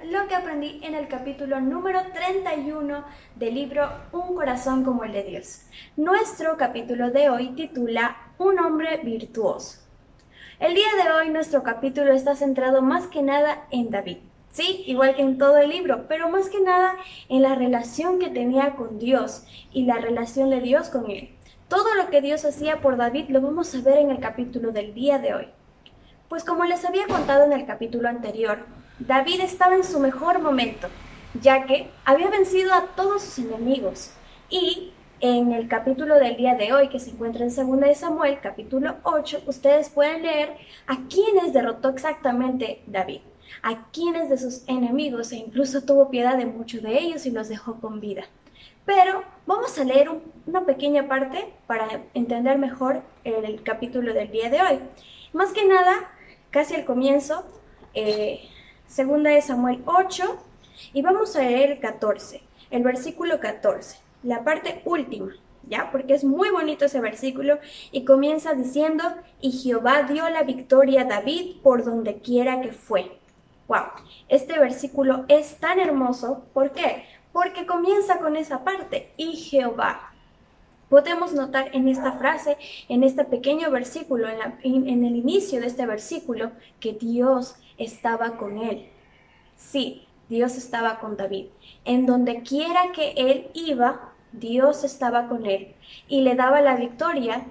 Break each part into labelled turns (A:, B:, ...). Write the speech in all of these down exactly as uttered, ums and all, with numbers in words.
A: lo que aprendí en el capítulo número treinta y uno del libro Un corazón como el de Dios. Nuestro capítulo de hoy titula Un hombre virtuoso. El día de hoy nuestro capítulo está centrado más que nada en David. Sí, igual que en todo el libro, pero más que nada en la relación que tenía con Dios y la relación de Dios con él. Todo lo que Dios hacía por David lo vamos a ver en el capítulo del día de hoy. Pues como les había contado en el capítulo anterior, David estaba en su mejor momento, ya que había vencido a todos sus enemigos. Y en el capítulo del día de hoy, que se encuentra en segunda de Samuel, capítulo ocho, ustedes pueden leer a quiénes derrotó exactamente David, a quiénes de sus enemigos, e incluso tuvo piedad de muchos de ellos y los dejó con vida. Pero vamos a leer un, una pequeña parte para entender mejor el capítulo del día de hoy. Más que nada, casi al comienzo, eh, segunda de Samuel ocho, y vamos a leer el catorce, el versículo catorce, la parte última, ¿ya? Porque es muy bonito ese versículo y comienza diciendo, y Jehová dio la victoria a David por donde quiera que fue. ¡Wow! Este versículo es tan hermoso, ¿por qué? Porque comienza con esa parte, y Jehová. Podemos notar en esta frase, en este pequeño versículo, en, la, en, en el inicio de este versículo, que Dios estaba con él. Sí, Dios estaba con David. En donde quiera que él iba, Dios estaba con él y le daba la victoria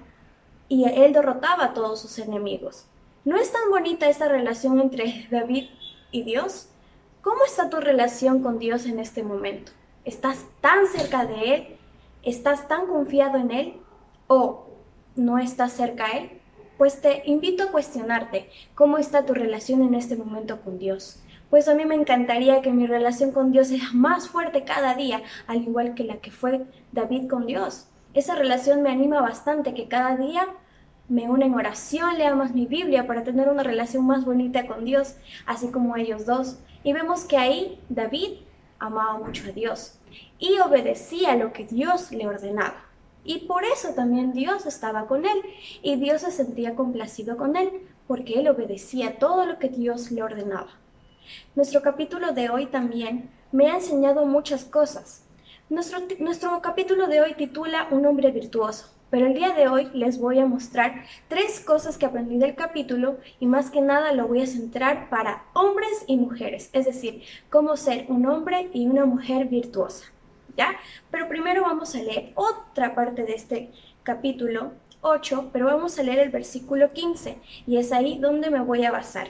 A: y él derrotaba a todos sus enemigos. ¿No es tan bonita esta relación entre David y Dios? ¿Cómo está tu relación con Dios en este momento? ¿Estás tan cerca de él? ¿Estás tan confiado en él? ¿O no estás cerca a él? Pues te invito a cuestionarte cómo está tu relación en este momento con Dios. Pues a mí me encantaría que mi relación con Dios sea más fuerte cada día, al igual que la que fue David con Dios. Esa relación me anima bastante, que cada día me une en oración, lea más mi Biblia para tener una relación más bonita con Dios, así como ellos dos. Y vemos que ahí David amaba mucho a Dios y obedecía lo que Dios le ordenaba. Y por eso también Dios estaba con él y Dios se sentía complacido con él, porque él obedecía todo lo que Dios le ordenaba. Nuestro capítulo de hoy también me ha enseñado muchas cosas. Nuestro, nuestro capítulo de hoy titula Un hombre virtuoso, pero el día de hoy les voy a mostrar tres cosas que aprendí del capítulo y más que nada lo voy a centrar para hombres y mujeres, es decir, cómo ser un hombre y una mujer virtuosa, ¿ya? Pero primero vamos a leer otra parte de este capítulo ocho, pero vamos a leer el versículo quince y es ahí donde me voy a basar.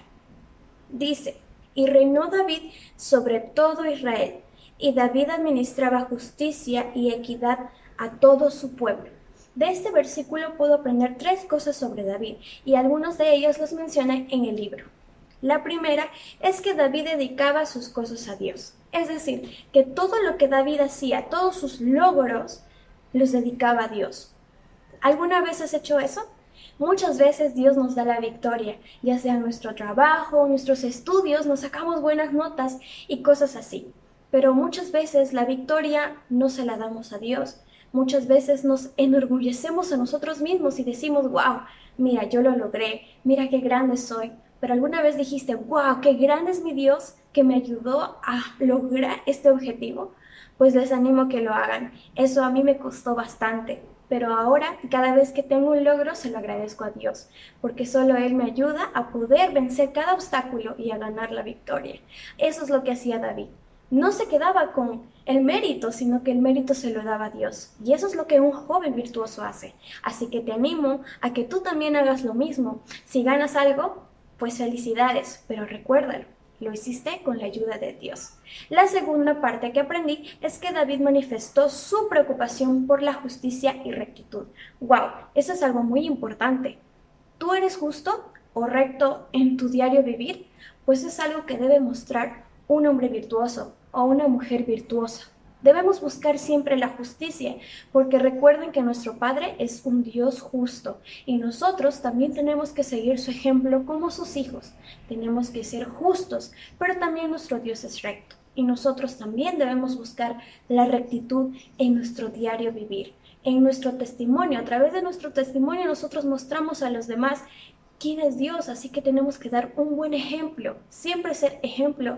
A: Dice, y reinó David sobre todo Israel, y David administraba justicia y equidad a todo su pueblo. De este versículo puedo aprender tres cosas sobre David, y algunos de ellos los mencioné en el libro. La primera es que David dedicaba sus cosas a Dios, es decir, que todo lo que David hacía, todos sus logros, los dedicaba a Dios. ¿Alguna vez has hecho eso? Muchas veces Dios nos da la victoria, ya sea en nuestro trabajo, en nuestros estudios, nos sacamos buenas notas y cosas así. Pero muchas veces la victoria no se la damos a Dios. Muchas veces nos enorgullecemos a nosotros mismos y decimos, wow, mira, yo lo logré, mira qué grande soy. Pero alguna vez dijiste, wow, qué grande es mi Dios que me ayudó a lograr este objetivo. Pues les animo a que lo hagan. Eso a mí me costó bastante. Pero ahora, cada vez que tengo un logro, se lo agradezco a Dios, porque solo Él me ayuda a poder vencer cada obstáculo y a ganar la victoria. Eso es lo que hacía David. No se quedaba con el mérito, sino que el mérito se lo daba a Dios. Y eso es lo que un joven virtuoso hace. Así que te animo a que tú también hagas lo mismo. Si ganas algo, pues felicidades, pero recuérdalo. Lo hiciste con la ayuda de Dios. La segunda parte que aprendí es que David manifestó su preocupación por la justicia y rectitud. ¡Wow! Eso es algo muy importante. ¿Tú eres justo o recto en tu diario vivir? Pues es algo que debe mostrar un hombre virtuoso o una mujer virtuosa. Debemos buscar siempre la justicia, porque recuerden que nuestro Padre es un Dios justo y nosotros también tenemos que seguir su ejemplo como sus hijos. Tenemos que ser justos, pero también nuestro Dios es recto y nosotros también debemos buscar la rectitud en nuestro diario vivir, en nuestro testimonio. A través de nuestro testimonio nosotros mostramos a los demás quién es Dios, así que tenemos que dar un buen ejemplo, siempre ser ejemplo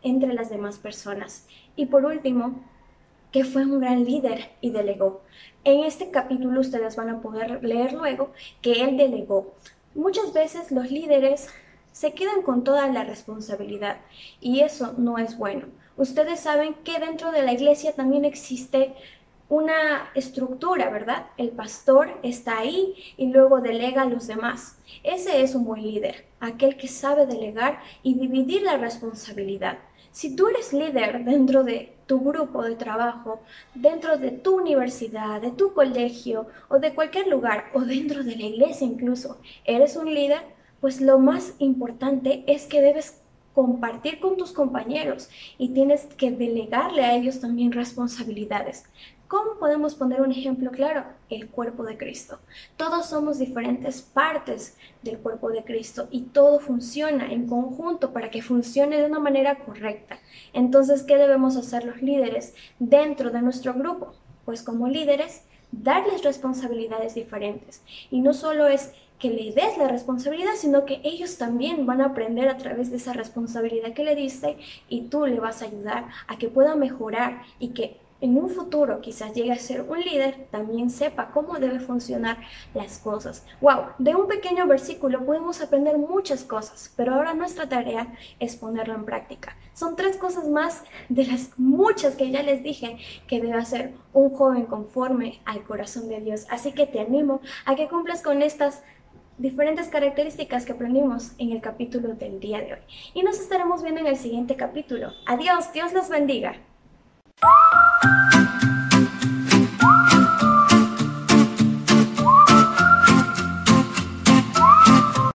A: entre las demás personas. Y por último, que fue un gran líder y delegó. En este capítulo ustedes van a poder leer luego que él delegó. Muchas veces los líderes se quedan con toda la responsabilidad y eso no es bueno. Ustedes saben que dentro de la iglesia también existe una estructura, ¿verdad? El pastor está ahí y luego delega a los demás. Ese es un buen líder, aquel que sabe delegar y dividir la responsabilidad. Si tú eres líder dentro de tu grupo de trabajo, dentro de tu universidad, de tu colegio o de cualquier lugar o dentro de la iglesia incluso, eres un líder, pues lo más importante es que debes compartir con tus compañeros y tienes que delegarle a ellos también responsabilidades. ¿Cómo podemos poner un ejemplo claro? El cuerpo de Cristo. Todos somos diferentes partes del cuerpo de Cristo y todo funciona en conjunto para que funcione de una manera correcta. Entonces, ¿qué debemos hacer los líderes dentro de nuestro grupo? Pues como líderes, darles responsabilidades diferentes. Y no solo es que le des la responsabilidad, sino que ellos también van a aprender a través de esa responsabilidad que le diste y tú le vas a ayudar a que pueda mejorar y que en un futuro quizás llegue a ser un líder, también sepa cómo debe funcionar las cosas. ¡Wow! De un pequeño versículo podemos aprender muchas cosas, pero ahora nuestra tarea es ponerlo en práctica. Son tres cosas más de las muchas que ya les dije que debe hacer un joven conforme al corazón de Dios. Así que te animo a que cumplas con estas diferentes características que aprendimos en el capítulo del día de hoy. Y nos estaremos viendo en el siguiente capítulo. Adiós, Dios los bendiga.